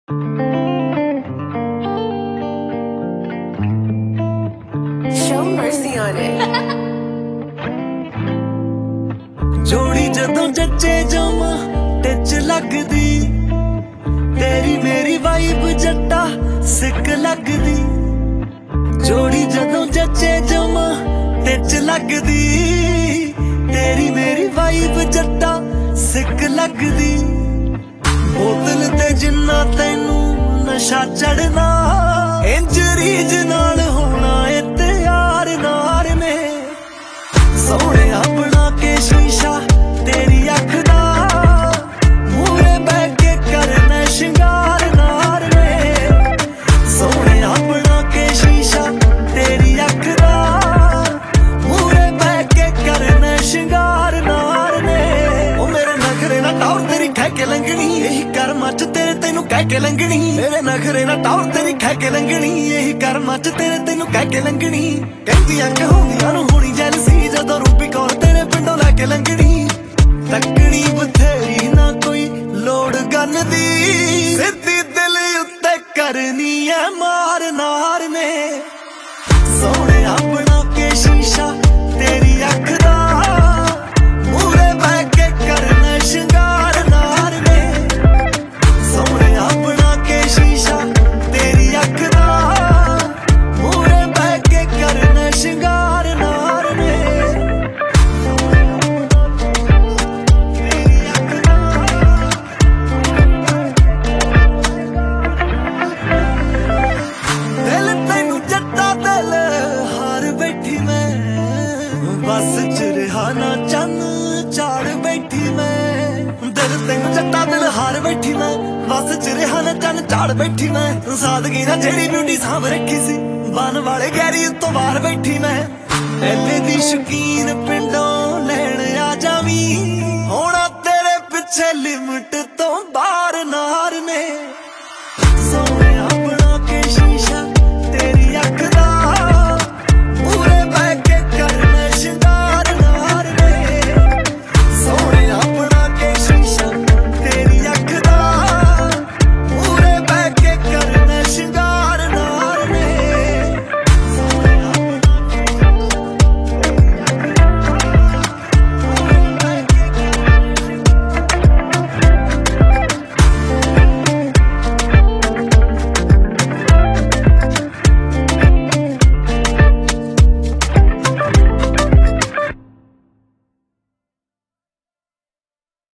Show mercy on it. जोड़ी जदों जच्चे जमा टच लगदी, तेरी मेरी वाइब जट्टा सिक लगदी। जोड़ी जदों जच्चे जमा टच लगदी, तेरी मेरी वाइब जट्टा सिक लगदी। बोतल ते जिन्ना तैनू नशा चढ़ना, इंजरीज नाल होना ए ते यार नार ने। सोने बना के शीशा तेरी अख दा, मूरे बह के करना शिंगार नार ने। सोने बना के शीशा तेरी अख दा, मूरे बह के करना शिंगार नार ने। ओ मेरे नखरे ना टौर तेरी खै के लंघनी, यही कर्मां च तेरे तैनू कह के लंघनी। मेरे नखरे ना टौर तेरी खै के लंघनी, यही कर्मां च तेरे तैनू कह के लंघनी। कहंदियां कहूंदियां नूं होनी जैलसी, जदों रूपी कौर तेरे पिंडों लैके लंघनी। तकड़ी बथेरी ना कोई लोड़ गन दी, सिद्धी दिल उत्ते करनी है मार नार ने। सोने बना के शीशा तेरी अख दा, मूरे बह के करना शिंगार नार ने। सोने बना के शीशा तेरी अख दा, मूरे बह के करना शिंगार नार ने। दिल तैनू जट्टा दिल हार बैठी मैं, बस च रिहा ना चन्न चाड़ बैठी मैं। दिल तैनू जट्टा दिल हार बैठी मैं, बस च रिहा ना चन्न चाड़ बैठी मैं। सादगी ना जेड़ी ब्यूटी सांभ रखी सी, बन वाले गैरी उत्तों बाहर बैठी मैं। एले दी शकीन पिंडों लैण आ जावी, होना तेरे पिछे लिमिट तो बाहर।